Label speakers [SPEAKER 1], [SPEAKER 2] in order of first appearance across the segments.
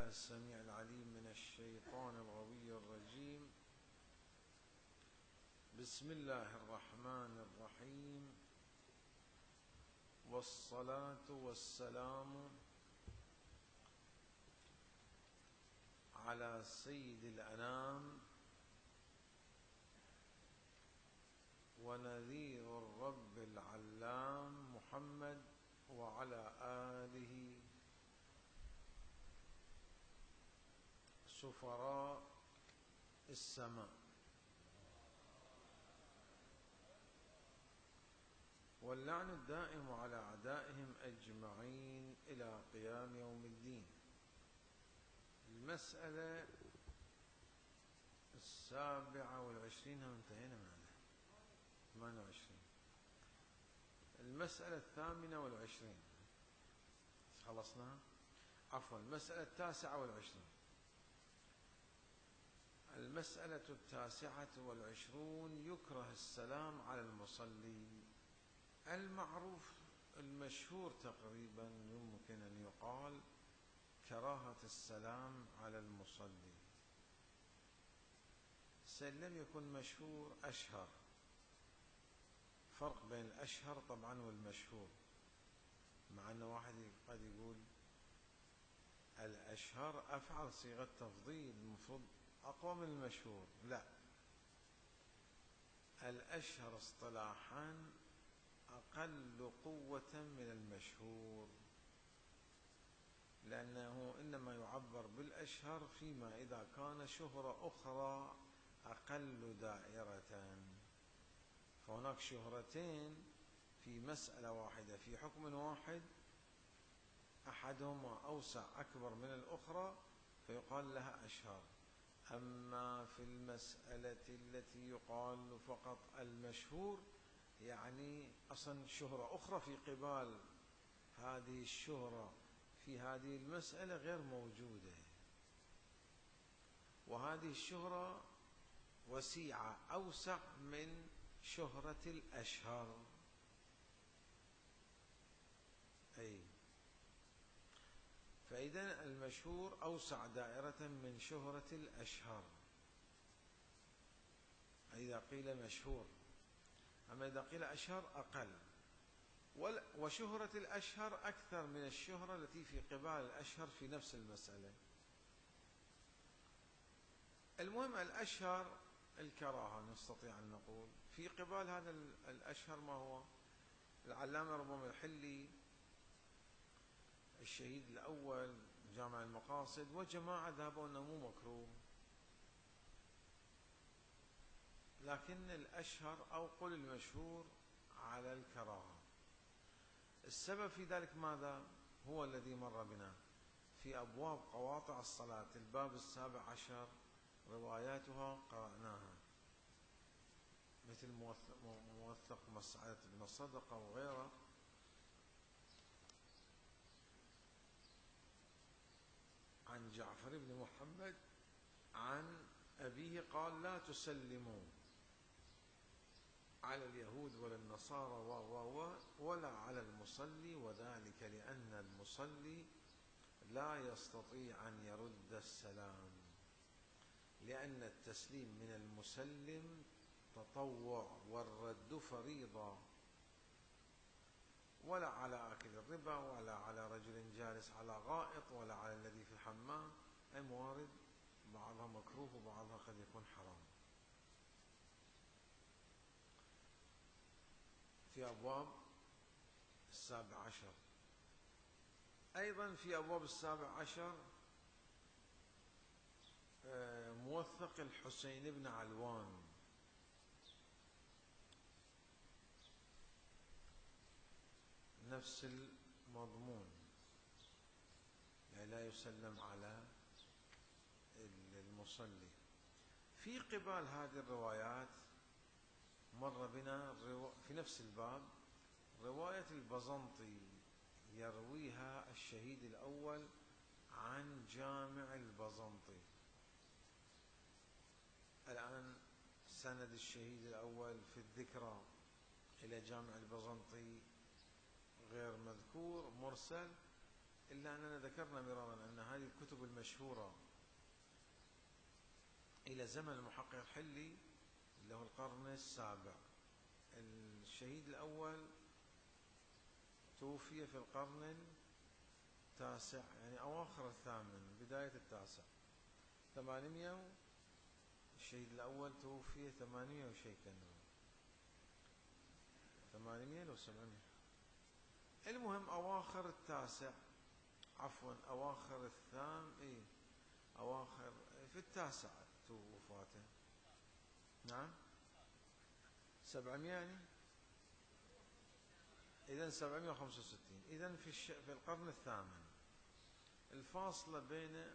[SPEAKER 1] السميع العليم من الشيطان الغوي الرجيم. بسم الله الرحمن الرحيم، والصلاة والسلام على سيد الأنام ونذير الرب العلام محمد وعلى آله سفراء السماء، واللعن الدائم على أعدائهم أجمعين إلى قيام يوم الدين. المسألة 27 هم انتهينا منها 28. المسألة 28 خلصنا، عفوا المسألة 29. المسألة 29: يكره السلام على المصلي. المعروف المشهور تقريبا يمكن أن يقال كراهة السلام على المصلي. لم يكن مشهور أشهر، فرق بين الأشهر طبعا والمشهور، مع أن واحد قد يقول الأشهر أفعل صيغة تفضيل المفروض أقوى من المشهور. لا، الأشهر اصطلاحا أقل قوة من المشهور، لأنه إنما يعبر بالأشهر فيما إذا كان شهرة أخرى أقل دائرة. فهناك شهرتين في مسألة واحدة في حكم واحد، أحدهما أوسع أكبر من الأخرى فيقال لها أشهر. أما في المسألة التي يقال فقط المشهور، يعني أصلا شهرة أخرى في قبال هذه الشهرة في هذه المسألة غير موجودة، وهذه الشهرة وسيعة أوسع من شهرة الأشهر. فإذا المشهور أوسع دائرة من شهرة الأشهر إذا قيل مشهور، أما إذا قيل أشهر أقل، وشهرة الأشهر أكثر من الشهرة التي في قبال الأشهر في نفس المسألة. المهم الأشهر الكراهة نستطيع أن نقول. في قبال هذا الأشهر ما هو؟ العلامة ربما الحلي الشهيد الأول جامع المقاصد وجماعة ذهبوا أنه مو مكروه، لكن الأشهر أو قل المشهور على الكراهة. السبب في ذلك ماذا؟ هو الذي مر بنا في أبواب قواطع الصلاة، الباب 17 رواياتها قرأناها، مثل موثق مسعدة بن صدقة وغيره، عن جعفر بن محمد عن أبيه قال: لا تسلموا على اليهود ولا النصارى ولا على المصلي، وذلك لأن المصلي لا يستطيع أن يرد السلام، لأن التسليم من المسلم تطوع والرد فريضة، ولا على آكل الربا ولا على رجل جالس على غائط ولا على الذي في الحمام. أي موارد بعضها مكروه وبعضها قد يكون حرام. في أبواب 17 أيضا، في أبواب 17 موثق الحسين بن علوان نفس المضمون، يعني لا يسلم على المصلي. في قبال هذه الروايات مر بنا في نفس الباب رواية البزنطي يرويها الشهيد الأول عن جامع البزنطي. الآن سند الشهيد الأول في الذكرى إلى جامع البزنطي غير مذكور، مرسل، إلا أننا ذكرنا مرارا أن هذه الكتب المشهورة إلى زمن المحقق الحلي اللي هو القرن السابع. الشهيد الأول توفي في القرن التاسع، يعني أواخر الثامن بداية التاسع، 800. الشهيد الأول توفي 800 وشيء، كانوا 800 لو 700. المهم أواخر التاسع، عفوا أواخر الثامن، أواخر في التاسع وفاته. نعم 700 يعني، إذن 765. إذن في القرن الثامن. الفاصلة بين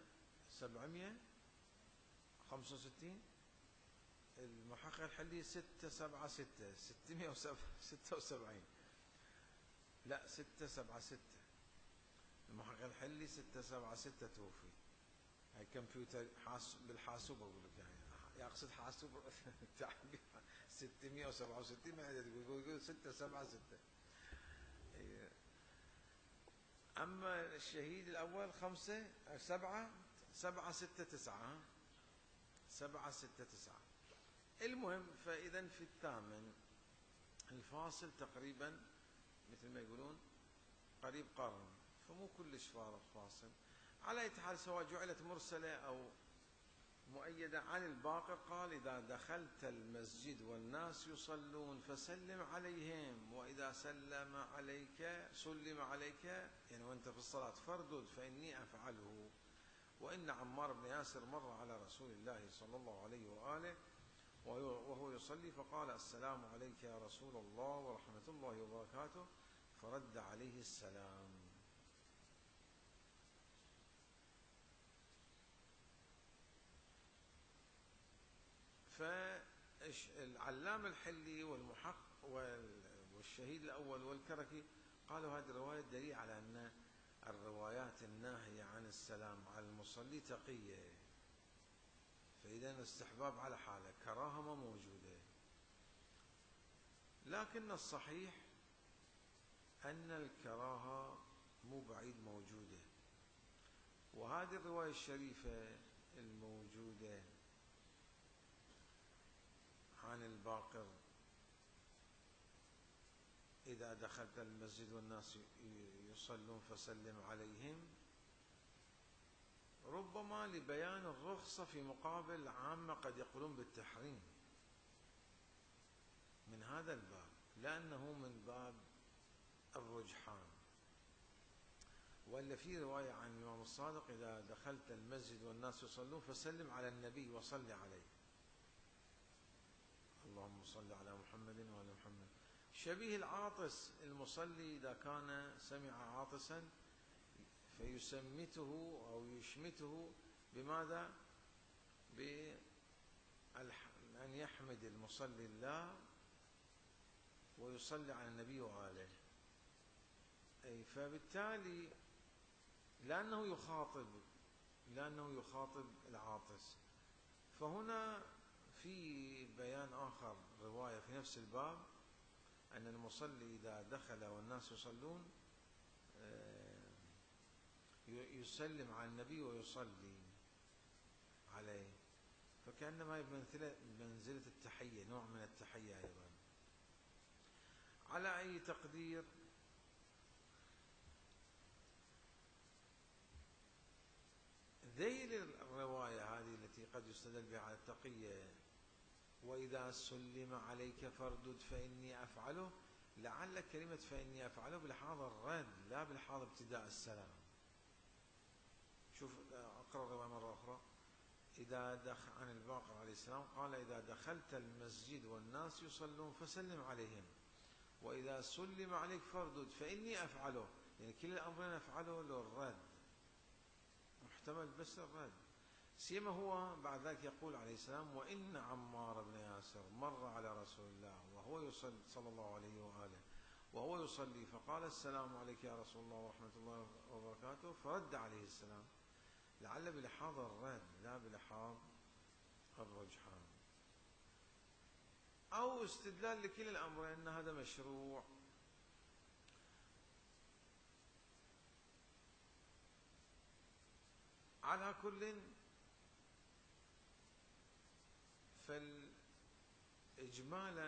[SPEAKER 1] 765 المحقق الحلي 676 676، لا 676. المحقق الحلي 676 توفي. هاي كمبيوتر بالحاسوب أقول لك، يعني يقصد حاسوب تعبير 667 ما يقول 676. أما الشهيد الأول 769 769. المهم فإذا في الثامن الفاصل تقريبا مثل ما يقولون قريب قرن، فمو كلش فارغ فاصل. على أي حال سواء جعلت مرسلة أو مؤيدة عن الباقر، قال إذا دخلت المسجد والناس يصلون فسلم عليهم، وإذا سلم عليك يعني وأنت في الصلاة فاردد فإني أفعله. وإن عمار بن ياسر مر على رسول الله صلى الله عليه وآله وهو يصلي فقال السلام عليك يا رسول الله ورحمة الله وبركاته، فرد عليه السلام. فالعلام الحلي والشهيد الأول والكركي قالوا هذه الرواية دليل على أن الروايات الناهية عن السلام على المصلي تقية، فإذا الاستحباب على حاله، كراهة ما موجودة. لكن الصحيح أن الكراهة مو بعيد موجودة. وهذه الرواية الشريفة الموجودة عن الباقر إذا دخلت المسجد والناس يصلون فسلم عليهم، ربما لبيان الرخصة في مقابل عامة قد يقولون بالتحريم من هذا الباب، لأنه من باب الرجحان. وإلا في رواية عن الإمام الصادق إذا دخلت المسجد والناس يصلون فسلم على النبي وصل عليه، اللهم صل على محمد وعلى محمد. شبيه العاطس المصلي إذا كان سمع عاطسا فيسمته أو يشمته بماذا؟ بأن يحمد المصلي الله ويصلي على النبي وآله. فبالتالي لأنه يخاطب العاطس. فهنا في بيان آخر، رواية في نفس الباب، أن المصلي إذا دخل والناس يصلون يسلم على النبي ويصلي عليه، فكأنما بمنزلة التحية، نوع من التحية أيضا. على أي تقدير ذيل الرواية هذه التي قد يستدل بها على التقية، وإذا سلم عليك فاردد فإني أفعله، لعل كلمة فإني أفعله بلحاظ الرد لا بلحاظ ابتداء السلام. شوف أقرأ الرواية مرة أخرى. عن الباقر عليه السلام قال إذا دخلت المسجد والناس يصلون فسلم عليهم، وإذا سلم عليك فاردد فإني أفعله، يعني كل الأمرين أفعله للرد، محتمل بس الرد. سيما هو بعد ذلك يقول عليه السلام وإن عمار بن ياسر مر على رسول الله وهو يصلي صلى الله عليه وآله وهو يصلي فقال السلام عليك يا رسول الله ورحمة الله وبركاته، فرد عليه السلام، لعل بلحاظ الرد لا بلحاظ الرجحان، أو استدلال لكل الأمرين أن هذا مشروع. على كل، فإجمالا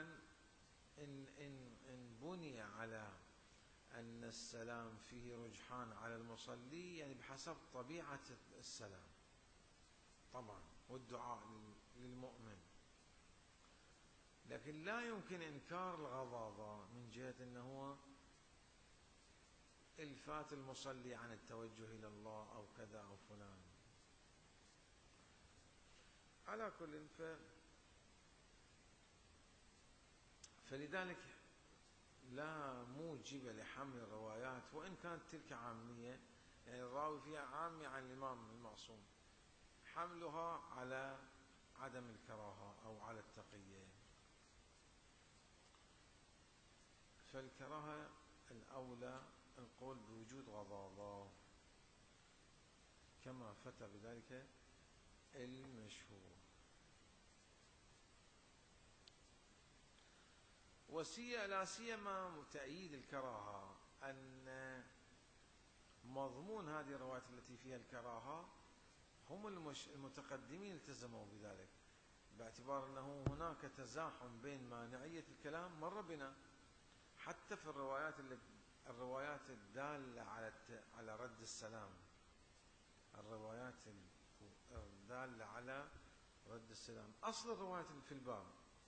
[SPEAKER 1] إن بني على أن السلام فيه رجحان على المصلي، يعني بحسب طبيعة السلام طبعا والدعاء للمؤمن، لكن لا يمكن إنكار الغضاضة من جهة أنه إلفات المصلي عن التوجه إلى الله أو كذا أو فلان. على كل فلذلك لا موجب لحمل الروايات، وإن كانت تلك عامية، يعني الراوي فيها عامية عن الإمام المعصوم، حملها على عدم الكراهة أو على التقية. فالكراهة الأولى القول بوجود غضاضة كما فتى بذلك المشهور. لا سيما تأييد الكراهة أن مضمون هذه الروايات التي فيها الكراهة هم المتقدمين التزموا بذلك، باعتبار أنه هناك تزاحم بين مانعية الكلام مر بنا حتى في الروايات الدالة على رد السلام، الروايات الدالة على رد السلام، أصل الروايات في الباب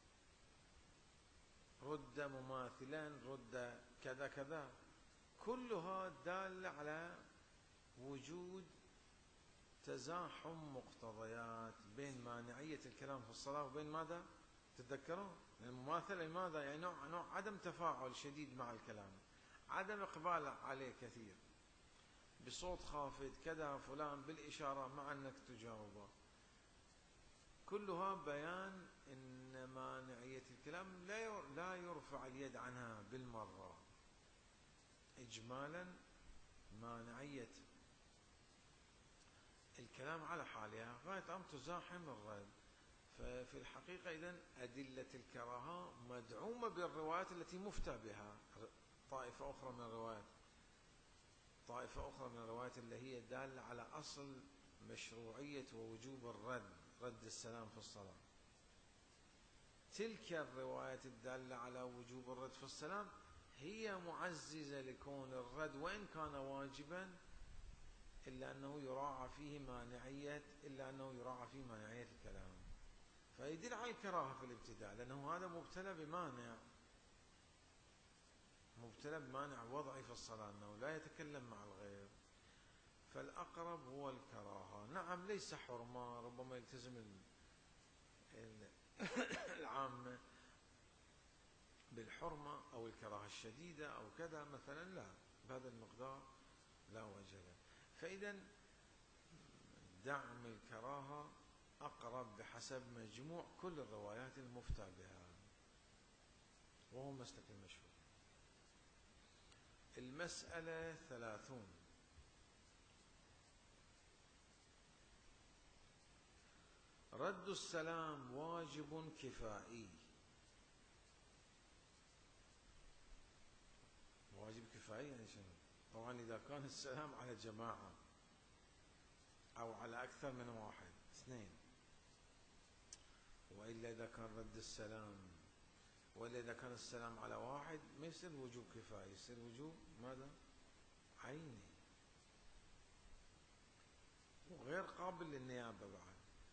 [SPEAKER 1] رد مماثلا، رد كذا كذا، كلها دالة على وجود تزاحم مقتضيات بين مانعية الكلام في الصلاة وبين ماذا؟ تتذكرون المماثلة لماذا؟ يعني نوع عدم تفاعل شديد مع الكلام، عدم إقبال عليه كثير، بصوت خافت كذا فلان، بالإشارة مع أنك تجاوبه، كلها بيان أن مانعية الكلام لا يرفع اليد عنها بالمرة. إجمالا مانعية الكلام على حالها غاية أن تزاحم الرد. ففي الحقيقة إذن أدلة الكراهة مدعومة بالروايات التي مفتى بها، طائفة أخرى من الروايات اللي هي دالة على أصل مشروعية ووجوب رد السلام في الصلاة. تلك الروايات الدالة على وجوب الرد في السلام هي معززة لكون الرد وإن كان واجبا إلا أنه يراعى فيه مانعية الكلام، فيدل على الكراهة في الابتداء، لأنه هذا مبتلى بمانع وضعي في الصلاة، أنه لا يتكلم مع الغير، فالأقرب هو الكراهة. نعم ليس حرمة، ربما يلتزم العامة بالحرمة أو الكراهة الشديدة أو كذا مثلا، لا، بهذا المقدار لا وجه له. فإذا دعم الكراهة أقرب بحسب مجموع كل الروايات المفتى بها، وهو مسلك المشهور. المسألة 30. رد السلام واجب كفائي. واجب كفائي يعني شنو؟ طبعا إذا كان السلام على جماعة أو على أكثر من واحد، اثنين، وإلا إذا كان السلام على واحد ما يصير وجوب كفائي، يصير وجوب ماذا؟ عيني، وغير قابل للنيابة بعد.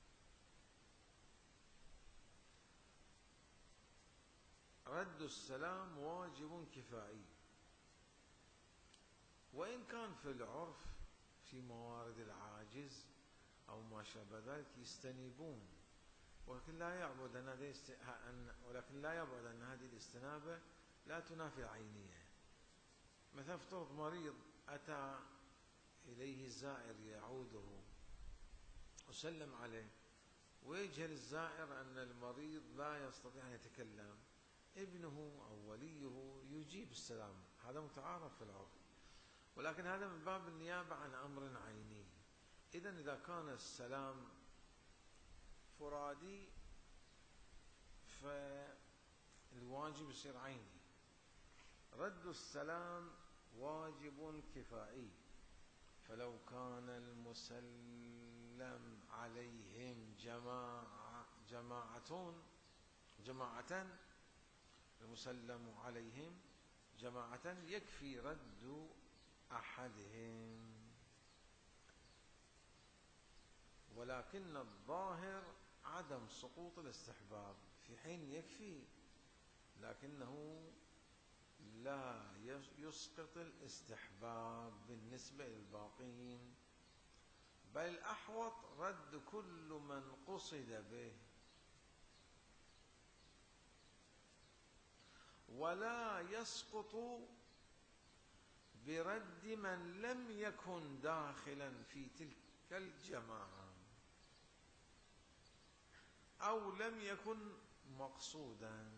[SPEAKER 1] رد السلام واجب كفائي، وإن كان في العرف في موارد العاجز أو ما شابه ذلك يستنيبون، ولكن لا يعبد أن هذه الاستنابة لا تنافي العينية. مثلا افترض مريض أتى إليه الزائر يعوده وسلم عليه، ويجهل الزائر أن المريض لا يستطيع أن يتكلم، ابنه أو وليه يجيب السلام، هذا متعارف في العرف، ولكن هذا من باب النيابة عن أمر عيني. إذا كان السلام فرادي فالواجب يصير عيني. رد السلام واجب كفائي، فلو كان المسلم جماعة المسلم عليهم جماعة يكفي رد أحدهم، ولكن الظاهر عدم سقوط الاستحباب، في حين يكفي لكنه لا يسقط الاستحباب بالنسبة للباقين، بل الأحوط رد كل من قصد به، ولا يسقط برد من لم يكن داخلا في تلك الجماعة أو لم يكن مقصودا.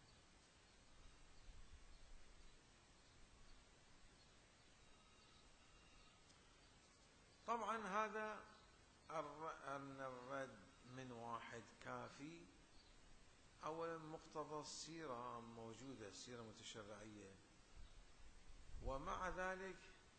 [SPEAKER 1] طبعا هذا أن الرد من واحد كافي. أولا مقتضى السيرة موجودة، السيرة متشرعية، ومع ذلك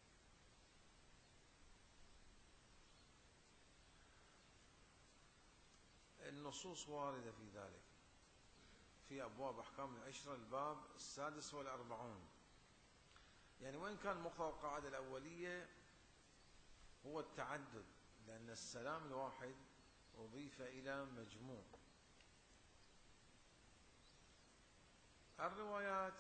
[SPEAKER 1] النصوص واردة في ذلك، في أبواب أحكام العشرة الباب 46. يعني وإن كان مقتضى القاعدة الأولية هو التعدد، لأن السلام الواحد أضيف إلى مجموع. الروايات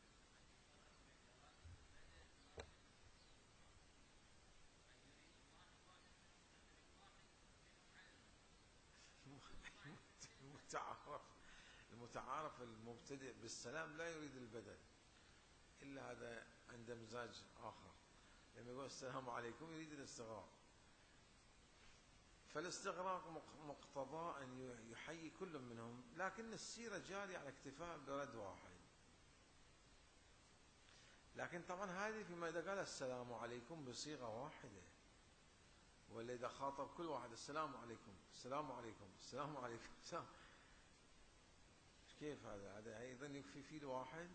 [SPEAKER 1] المتعارف المبتدئ بالسلام لا يريد البدل، إلا هذا عنده مزاج آخر، لما يقول السلام عليكم يريد الاستغراق، فالاستغراق مقتضى أن يحيي كل منهم، لكن السيرة جارية على اكتفاء برد واحد. لكن طبعا هذه فيما إذا قال السلام عليكم بصيغة واحدة، ولا إذا خاطب كل واحد السلام عليكم السلام عليكم السلام عليكم السلام، كيف هذا أيضا يكفي في الواحد.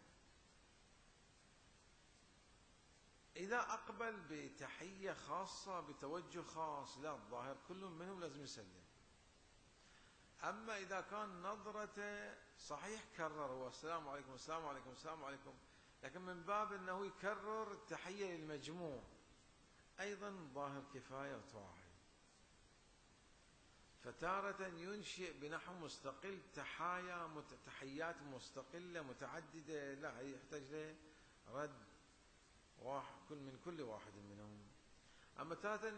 [SPEAKER 1] إذا أقبل بتحية خاصة بتوجه خاص، لا، الظاهر كل منهم لازم يسلم. أما إذا كان نظرته صحيح كرر هو السلام عليكم السلام عليكم السلام عليكم، لكن من باب أنه يكرر التحية للمجموع، أيضا ظاهر كفاية واحد. فتارة ينشئ بنحو مستقل تحيات مستقلة متعددة، لا يحتاج له رد واحد من كل واحد منهم. أما تارة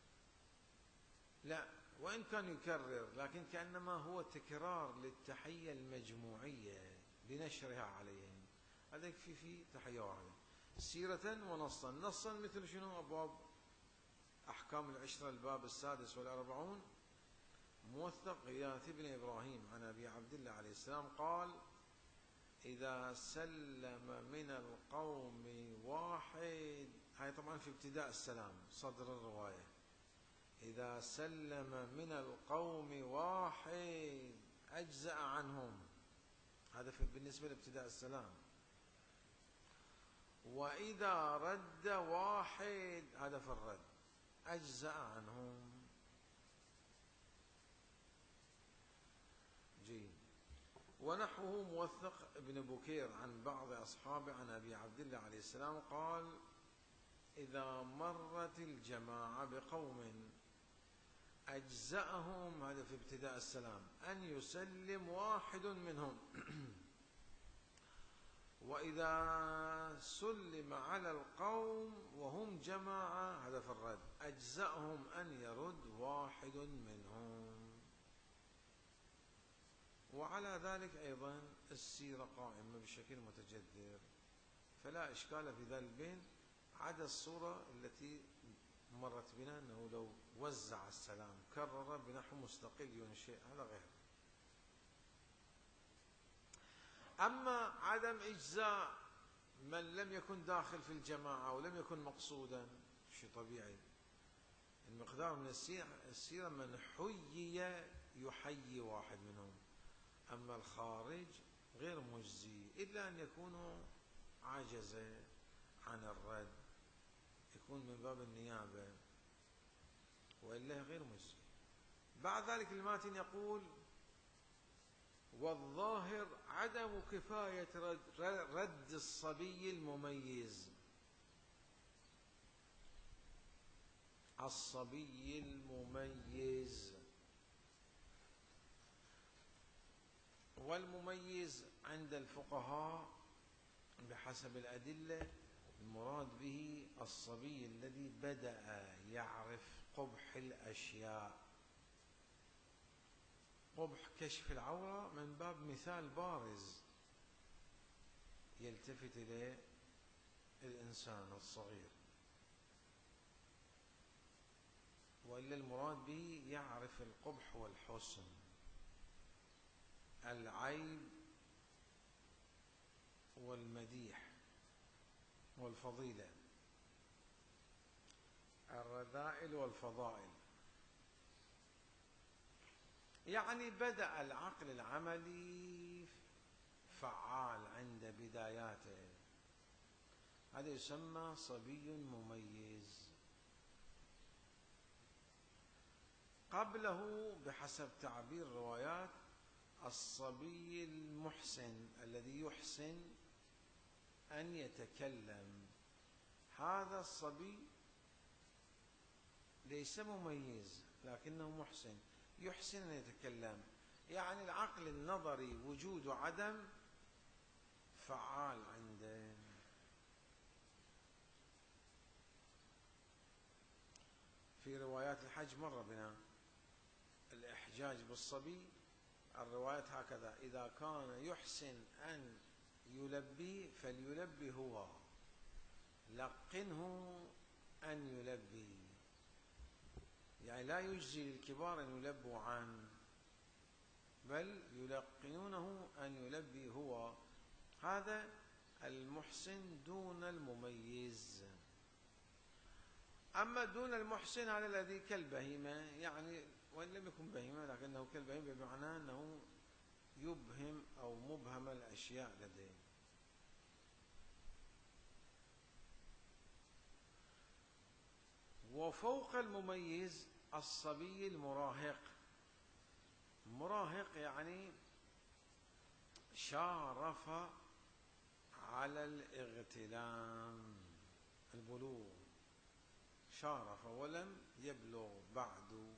[SPEAKER 1] لا، وإن كان يكرر لكن كأنما هو تكرار للتحية المجموعية لنشرها عليهم، هذا يكفي فيه تحية واحدة سيرة ونصا. نصا مثل شنو؟ أبواب أحكام العشرة الباب 46 موثق غياث بن إبراهيم عن أبي عبد الله عليه السلام قال: إذا سلم من القوم واحد، هاي طبعا في ابتداء السلام صدر الرواية، إذا سلم من القوم واحد أجزأ عنهم، هذا بالنسبة لابتداء السلام. وإذا رد واحد، هذا في الرد، أجزأ عنهم. جيد. ونحوه موثق ابن بكير عن بعض أصحابه عن أبي عبد الله عليه السلام قال: إذا مرت الجماعة بقوم أجزأهم، هذا في ابتداء السلام، أن يسلم واحد منهم، وإذا سلم على القوم وهم جماعة، هذا في الرد، أجزأهم أن يرد واحد منهم. وعلى ذلك أيضا السيرة قائمة بشكل متجذر، فلا إشكال في ذلك البين، عدا الصورة التي مرت بنا أنه لو وزع السلام كرر بنحو مستقل ينشئ، هذا غير. أما عدم إجزاء من لم يكن داخل في الجماعة ولم يكن مقصودا، شيء طبيعي، المقدار من السيرة من حيي يحيي واحد منهم، أما الخارج غير مجزي إلا أن يكونوا عجز عن الرد، يكون من باب النيابة، وإلا غير مجزي. بعد ذلك الماتن يقول: والظاهر عدم كفاية رد الصبي المميز. الصبي المميز، والمميز عند الفقهاء بحسب الأدلة المراد به الصبي الذي بدأ يعرف قبح الأشياء. قبح كشف العورة من باب مثال بارز يلتفت إليه الإنسان الصغير، وإلا المراد به يعرف القبح والحسن، العيب والمديح والفضيلة، الرذائل والفضائل. يعني بدأ العقل العملي فعال عند بداياته، هذا يسمى صبي مميز. قبله بحسب تعبير الروايات الصبي المحسن الذي يحسن أن يتكلم. هذا الصبي ليس مميز لكنه محسن، يحسن أن يتكلم، يعني العقل النظري وجود وعدم فعال عنده. في روايات الحج مر بنا الإحجاج بالصبي، الروايات هكذا: إذا كان يحسن أن يلبي فليلبي هو، لقنه أن يلبي. يعني لا يجزي للكبار أن يلبوا عنه، بل يلقنونه أن يلبي هو. هذا المحسن دون المميز. أما دون المحسن هذا الذي كالبهيمة، يعني وإن لم يكن بهيمة لكنه كالبهيمة بمعنى أنه يبهم أو مبهم الأشياء لديه. وفوق المميز الصبي المراهق. مراهق يعني شارف على الاغتلام، البلوغ، شارف ولم يبلغ بعد،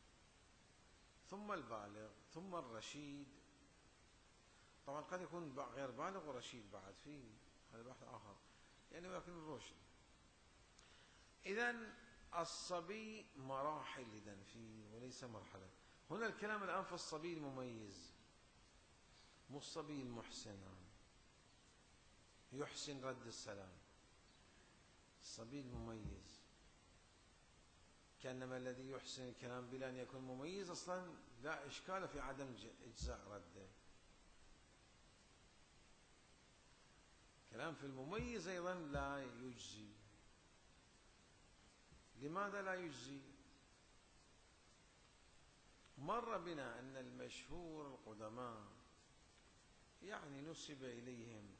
[SPEAKER 1] ثم البالغ، ثم الرشيد. طبعا قد يكون غير بالغ ورشيد بعد، فيه هذا بحث آخر، يعني ولكن الرشد. إذن الصبي مراحل إذن فيه وليس مرحلة. هنا الكلام الآن في الصبي المميز، مو الصبي المحسن يحسن رد السلام، الصبي المميز. كأنما الذي يحسن الكلام بلا أن يكون مميز أصلا لا إشكال في عدم إجزاء رده. كلام في المميز أيضا لا يجزي. لماذا لا يجزي؟ مر بنا أن المشهور القدماء يعني نسب إليهم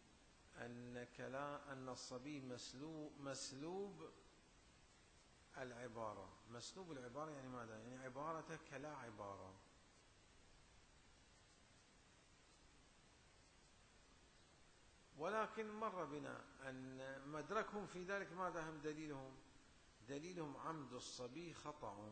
[SPEAKER 1] أن الصبي مسلوب العبارة. مسلوب العبارة يعني ماذا؟ يعني عبارته كلا عبارة. ولكن مر بنا أن مدركهم في ذلك ماذا هم دليلهم؟ دليلهم عمد الصبي خطأ.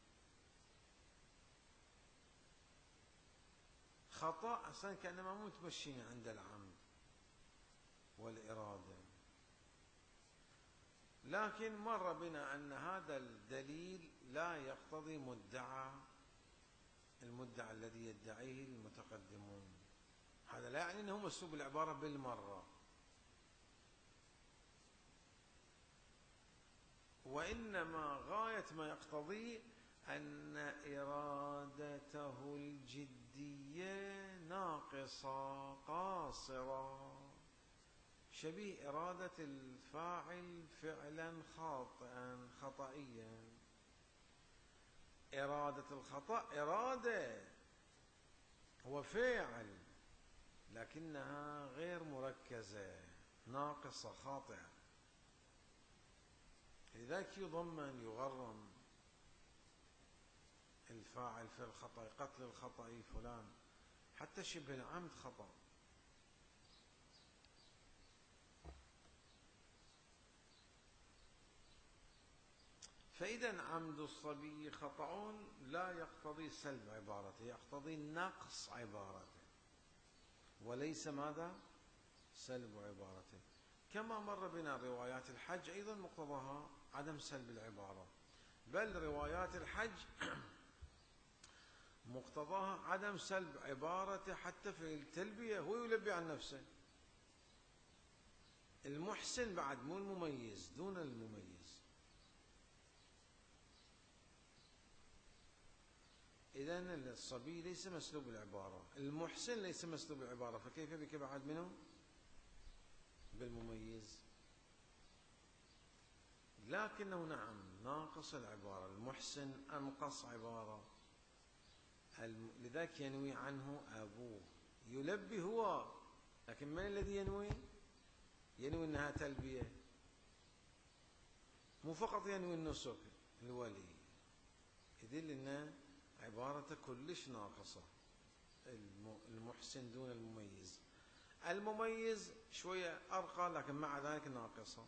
[SPEAKER 1] خطأ أصلا كأنما متمشين عند العمد والإرادة. لكن مر بنا أن هذا الدليل لا يقتضي المدعى الذي يدعيه المتقدمون. هذا لا يعني أنه مسلوب العبارة بالمرة، وإنما غاية ما يقتضي أن إرادته الجدية ناقصة قاصرة، شبيه إرادة الفاعل فعلا خطئيا. إرادة الخطأ إرادة وفعل، لكنها غير مركزة، ناقصة خاطئة، لذلك يضمن يغرم. الفاعل في الخطأ، قتل الخطأ فلان، حتى شبه العمد خطأ. فإذا عمد الصبي خطأ لا يقتضي سلب عبارته، يقتضي نقص عبارته وليس ماذا؟ سلب عبارته. كما مر بنا روايات الحج أيضا مقتضاها عدم سلب العبارة، بل روايات الحج مقتضاها عدم سلب عبارته حتى في التلبية، هو يلبي عن نفسه. المحسن بعد مو المميز، دون المميز. إذن الصبي ليس مسلوب العبارة، المحسن ليس مسلوب العبارة، فكيف بك بعد منه؟ بالمميز. لكنه نعم ناقص العبارة، المحسن أنقص عبارة، لذلك ينوي عنه أبوه، يلبي هو، لكن من الذي ينوي؟ ينوي أنها تلبية، مو فقط ينوي النسك الولي، يدل أن عبارة كلش ناقصة. المحسن دون المميز، المميز شوية أرقى لكن مع ذلك ناقصة.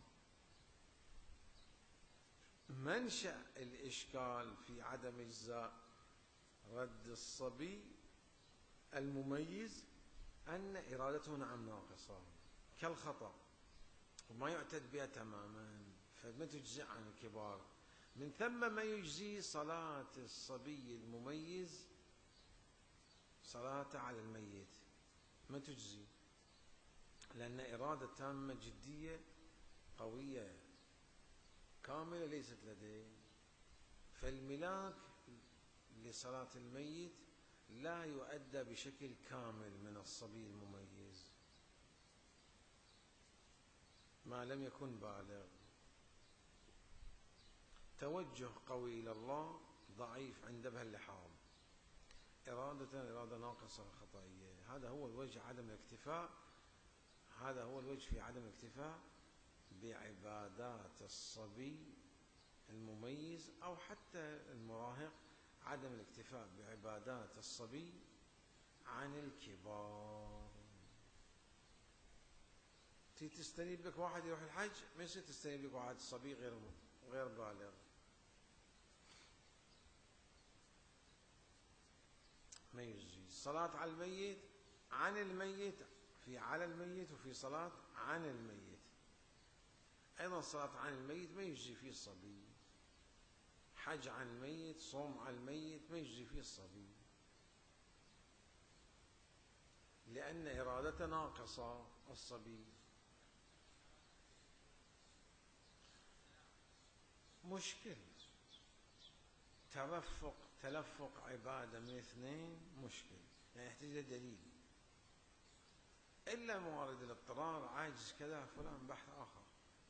[SPEAKER 1] منشأ الإشكال في عدم إجزاء رد الصبي المميز أن إرادته نعم ناقصة كالخطأ وما يعتد بها تماما، فما تجزئ عن الكبار. من ثم ما يجزي صلاة الصبي المميز صلاة على الميت، ما تجزي، لأن إرادة تامة جدية قوية كاملة ليست لديه. فالملاك لصلاة الميت لا يؤدى بشكل كامل من الصبي المميز ما لم يكن بالغ. توجه قوي إلى الله ضعيف عند به اللحام، إرادة ناقصة خطأية. هذا هو الوجه عدم الاكتفاء، هذا هو الوجه في عدم الاكتفاء بعبادات الصبي المميز أو حتى المراهق، عدم الاكتفاء بعبادات الصبي عن الكبار. تستنيب لك واحد يروح الحج، ما يصير تستنيب لك واحد صبي غير بالغ، ما يجزي. الصلاة على الميت عن الميت، في على الميت وفي صلاة عن الميت. أيضا الصلاة عن الميت ما يجزي فيه الصبي، حج عن الميت، صوم عن الميت ما يجزي فيه الصبي، لأن إرادته ناقصة الصبي. مشكل تلفق عبادة من اثنين مشكل، يعني يحتاج دليل، إلا موارد الاضطرار، عاجز كذا فلان، بحث آخر.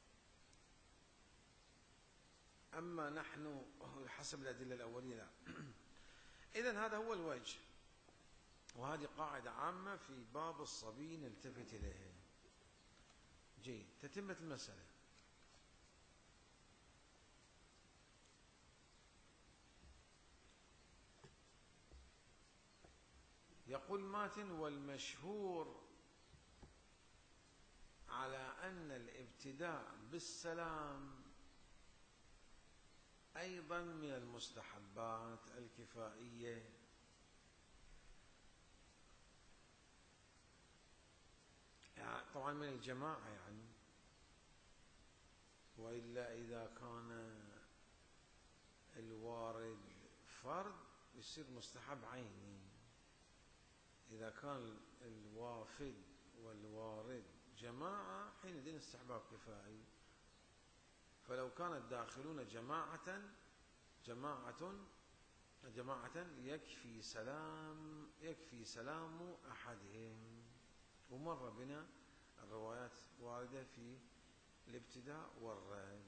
[SPEAKER 1] أما نحن حسب الأدلة الأولية لا. إذن هذا هو الوجه، وهذه قاعدة عامة في باب الصبي نلتفت إليها. جيد، تتمة المسألة. يقول ماتن: والمشهور على أن الابتداء بالسلام أيضا من المستحبات الكفائية، يعني طبعا من الجماعة يعني، وإلا إذا كان الوارد فرد يصير مستحب عيني، إذا كان الوافد والوارد جماعة حينئذ استحباب كفائي. فلو كان الداخلون جماعة يكفي سلام أحدهم. ومر بنا الروايات واردة في الابتداء والرد.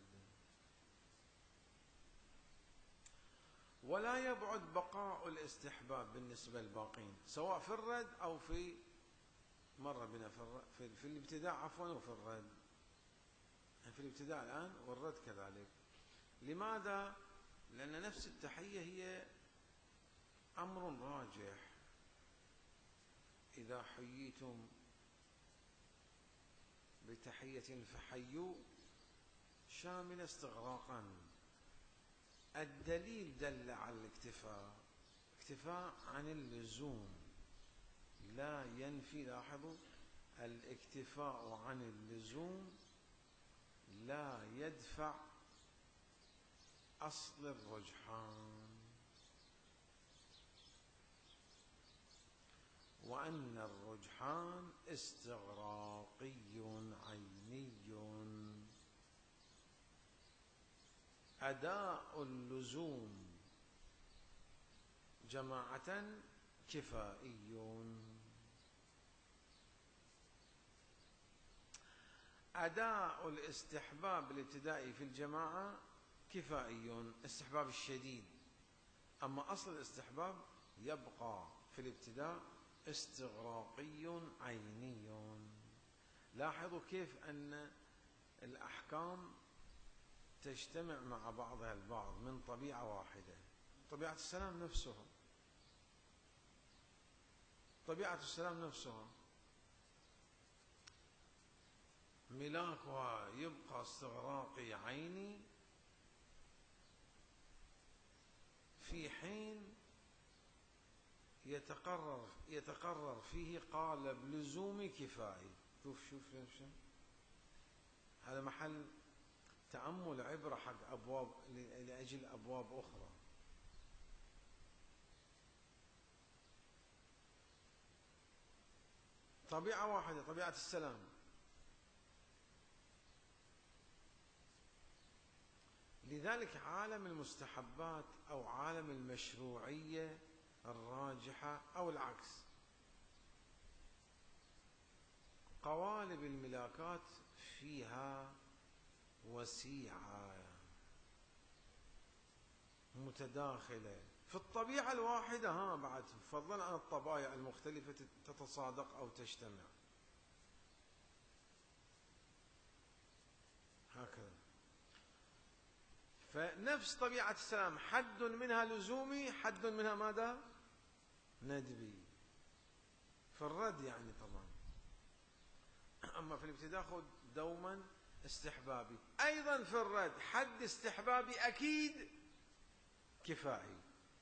[SPEAKER 1] ولا يبعد بقاء الاستحباب بالنسبة للباقين، سواء في الرد أو في مر بنا في الابتداء عفوا وفي الرد، في الابتداء الآن والرد كذلك. لماذا؟ لأن نفس التحية هي أمر راجح إذا حييتم بتحية فحيوا شامل استغراقا. الدليل دل على الاكتفاء، اكتفاء عن اللزوم لا ينفي، لاحظوا، الاكتفاء عن اللزوم لا يدفع أصل الرجحان، وأن الرجحان استغراقي عيني. أداء اللزوم جماعة كفائي، أداء الاستحباب الابتدائي في الجماعة كفائي، استحباب الشديد، أما أصل الاستحباب يبقى في الابتداء استغراقي عيني. لاحظوا كيف أن الأحكام تجتمع مع بعضها البعض من طبيعة واحدة. طبيعة السلام نفسها، طبيعة السلام نفسها ملاكها يبقى استغراقي عيني، في حين يتقرر فيه قالب لزومي كفائي. شوف هذا محل تأمل عبرة حق أبواب، لأجل أبواب أخرى. طبيعة واحدة، طبيعة السلام، لذلك عالم المستحبات أو عالم المشروعية الراجحة أو العكس، قوالب الملاكات فيها وسيعة متداخلة في الطبيعة الواحدة، بعد فضلا عن الطبائع المختلفة تتصادق أو تجتمع هكذا. فنفس طبيعة السلام حد منها لزومي، حد منها ماذا؟ ندبي، في الرد يعني طبعا. أما في الابتداء خذ دوما استحبابي، أيضا في الرد حد استحبابي أكيد كفائي،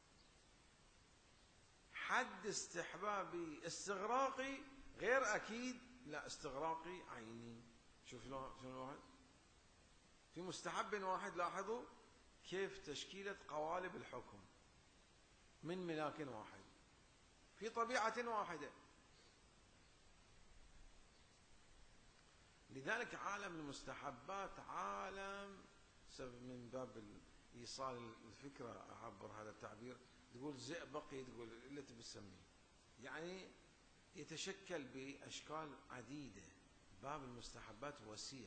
[SPEAKER 1] حد استحبابي استغراقي غير أكيد، لا استغراقي عيني. شوف شلون واحد في مستحب واحد، لاحظوا كيف تشكيلة قوالب الحكم من ملاك واحد في طبيعة واحدة. لذلك عالم المستحبات عالم، من باب إيصال الفكرة أعبر هذا التعبير، تقول زئبقي، تقول اللي تبي تسميه، يعني يتشكل بأشكال عديدة. باب المستحبات وسيع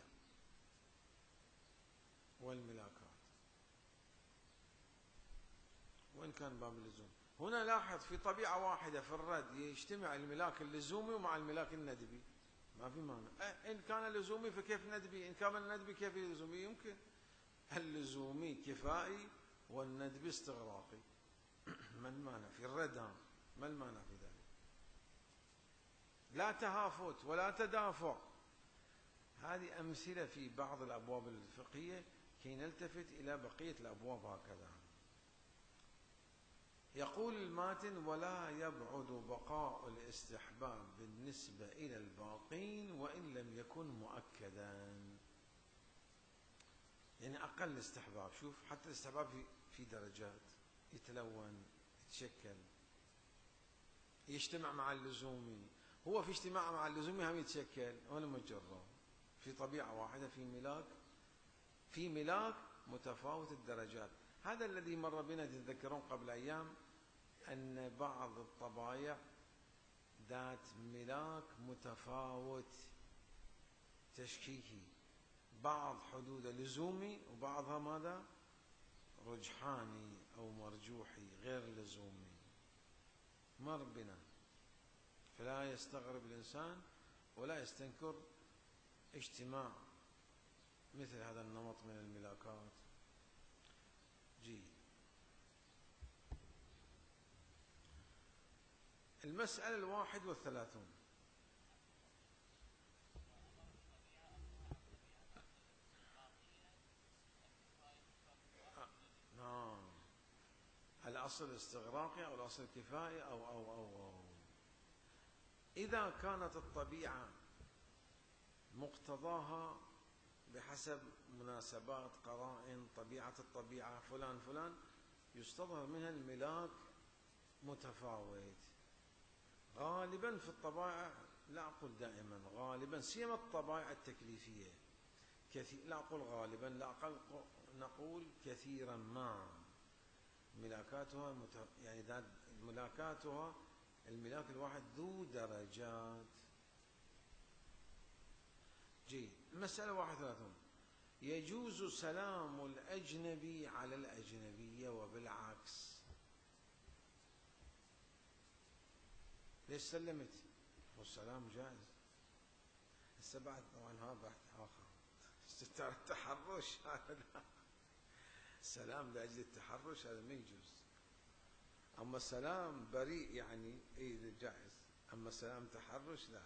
[SPEAKER 1] والملاكات، وإن كان باب اللزوم. هنا لاحظ في طبيعة واحدة في الرد يجتمع الملاك اللزومي ومع الملاك الندبي، ما في مانع. إن كان لزومي فكيف ندبي؟ إن كان الندبي كيف لزومي؟ يمكن. اللزومي كفائي والندبي استغراقي. ما المانع في الرد؟ ما المانع في ذلك؟ لا تهافت ولا تدافع. هذه أمثلة في بعض الأبواب الفقهية كي نلتفت إلى بقية الأبواب هكذا. يقول الماتن: ولا يبعد بقاء الاستحباب بالنسبة إلى الباقين وإن لم يكن مؤكدا. يعني أقل استحباب، شوف حتى الاستحباب في درجات، يتلون، يتشكل، يجتمع مع اللزومي. هو في اجتماع مع اللزومي هم يتشكل، ولا مجرد في طبيعة واحدة، في ملاك متفاوت الدرجات. هذا الذي مر بنا، تتذكرون قبل أيام أن بعض الطبائع ذات ملاك متفاوت تشكيكي، بعض حدود لزومي وبعضها ماذا؟ رجحاني أو مرجوحي غير لزومي، مر بنا. فلا يستغرب الإنسان ولا يستنكر اجتماع مثل هذا النمط من الملاكات. جيد. المسألة 31. نعم، الأصل الاستغراقي أو الأصل الكفائي أو إذا كانت الطبيعة مقتضاها بحسب مناسبات قرائن طبيعة الطبيعة فلان فلان، يستظهر منها الملاك متفاوت. غالبا في الطبائع، لا أقول دائما، غالبا سيما الطبائع التكليفية، لا أقول غالبا، لا أقل نقول كثيرا ما ملاكاتها يعني ملاكاتها الملاك الواحد ذو درجات. جيد. المسألة 31. يجوز سلام الأجنبي على الأجنبية وبالعكس. ليش سلمت؟ والسلام جائز. هسه بعد طبعا هذا بحث آخر. التحرش هذا السلام لأجل التحرش هذا ما يجوز. أما السلام بريء يعني إيه جائز، أما السلام تحرش لا.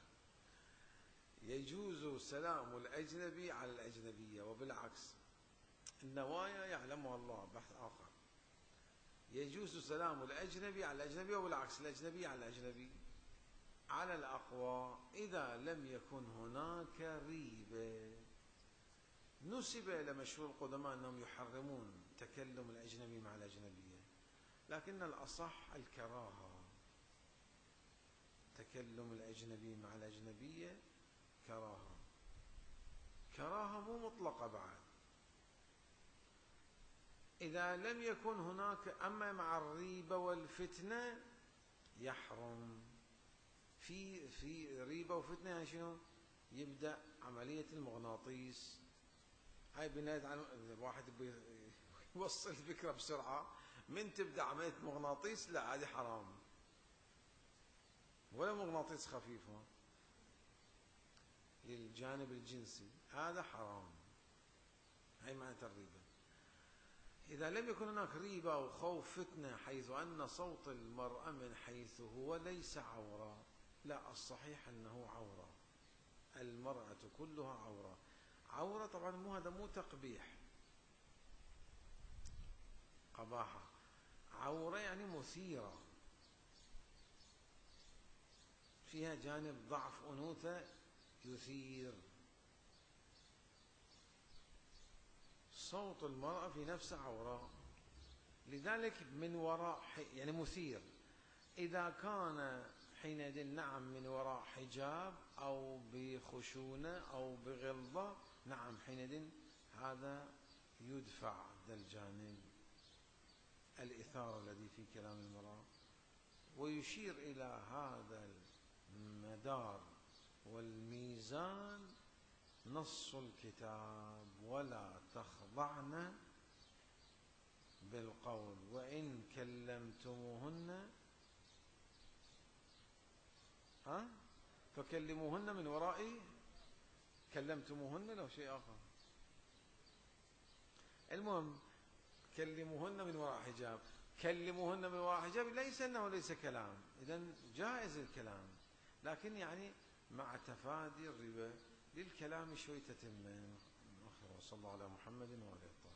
[SPEAKER 1] يجوز سلام الأجنبي على الأجنبية وبالعكس. النوايا يعلمها الله، بحث آخر. يجوز سلام الأجنبي على الأجنبي وبالعكس، الأجنبي على الأجنبي على الأقوى إذا لم يكن هناك ريبة. نسب إلى مشهور القدماء أنهم يحرمون تكلم الأجنبي مع الأجنبية، لكن الأصح الكراهة. تكلم الأجنبي مع الأجنبية كراهة، كراهة مو مطلقة بعد. إذا لم يكن هناك، أما مع الريبة والفتنة يحرم. في ريبة وفتنة يعني شنو؟ يبدأ عملية المغناطيس. هاي بناء عن الواحد يوصل الفكرة بسرعة. من تبدأ عملية مغناطيس لا، هذه حرام، ولا مغناطيس خفيف للجانب الجنسي، هذا حرام. هاي معنى الريبة. إذا لم يكن هناك ريبة أو خوف فتنة حيث أن صوت المرأة من حيث هو ليس عورة، لا، الصحيح أنه عورة. المرأة كلها عورة. عورة طبعا هذا مو تقبيح، قباحة. عورة يعني مثيرة، فيها جانب ضعف أنوثة يثير. صوت المرأة في نفسه عورة، لذلك من وراء يعني مثير. إذا كان حينئذ نعم من وراء حجاب أو بخشونة أو بغلظة، نعم حينئذ هذا يدفع ذا الجانب الإثارة الذي في كلام المرأة. ويشير إلى هذا المدار والميزان نص الكتاب: ولا تخضعن بالقول وإن كلمتموهن فكلموهن من وراء كلمتموهن لو شيء آخر. المهم كلموهن من وراء حجاب. كلموهن من وراء حجاب ليس أنه ليس كلام، إذن جائز الكلام، لكن يعني مع تفادي الربا للكلام شوي تتمة. وصلى الله على محمد وعلى